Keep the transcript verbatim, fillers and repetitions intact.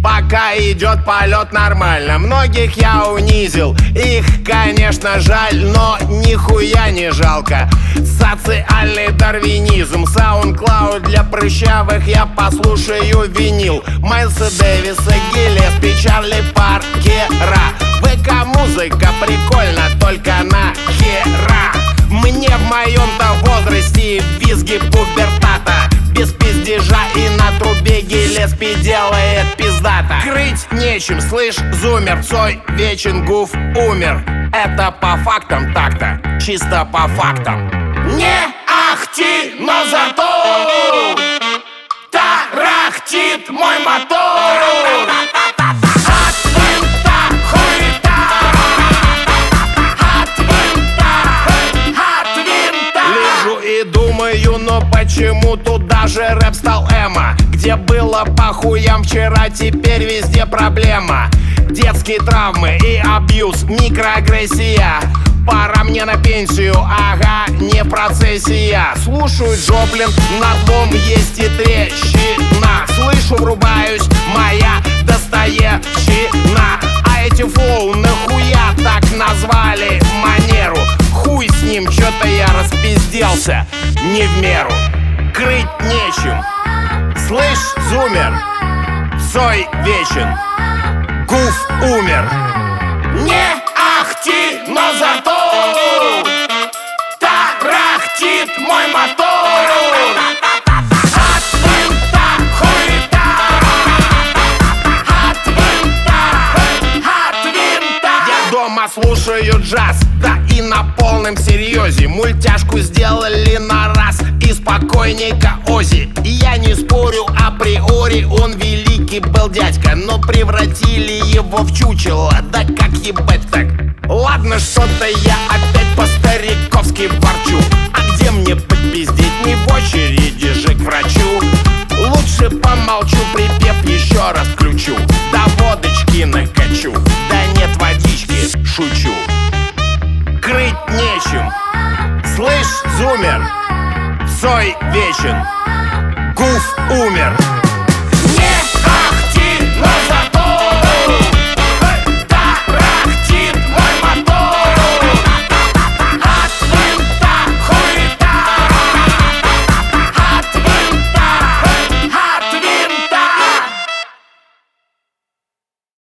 Пока идет полет нормально. Многих я унизил, их, конечно, жаль, но нихуя не жалко. Социальный дарвинизм, SoundCloud для прыщавых, я послушаю винил. Майлса Дэвиса, Гиллеспи, Чарли Паркера. ВК-музыка прикольно, только нахера. Мне в моем-то возрасте визги пубертата. Без пиздежа и на трубе Гиллеспи делает пиздата. Крыть нечем, слышь, зумер, Цой вечен, Гуф умер. Это по фактам так-то, чисто по фактам. Не ахти, но зато тарахтит мой мотор. От винта хуета, от винта, от винта. Лежу и думаю, но почему тут даже рэп стал эмо? Где было по хуям вчера, теперь везде проблема. Детские травмы и абьюз, микроагрессия. Пора мне на пенсию, ага, не процессия. Слушаю Джоплин, на том есть и трещина. Слышу, врубаюсь, моя Достоевщина. А эти флоу нахуя так назвали манеру? Хуй с ним, чё-то я распизделся не в меру. Крыть нечем, слышь, зумер, Цой вечен, Гуф умер. Не ахти, но зато тарахтит мой мотор. От винта хуета, от винта, от винта. Я дома слушаю джаз, да и на полном серьезе. Мультяшку сделали на раз и спокойненько Ози. И я не спорю, априори он великий был дядька, но превратили его в чучело, да как ебать так? Ладно, что-то я опять по-стариковски ворчу. А где мне подпиздеть, не в очереди же к врачу? Лучше помолчу, припев еще раз включу. Да водочки накачу, да нет водички, шучу. Крыть нечем, слышь, зумер, Цой вечен, Гуф умер.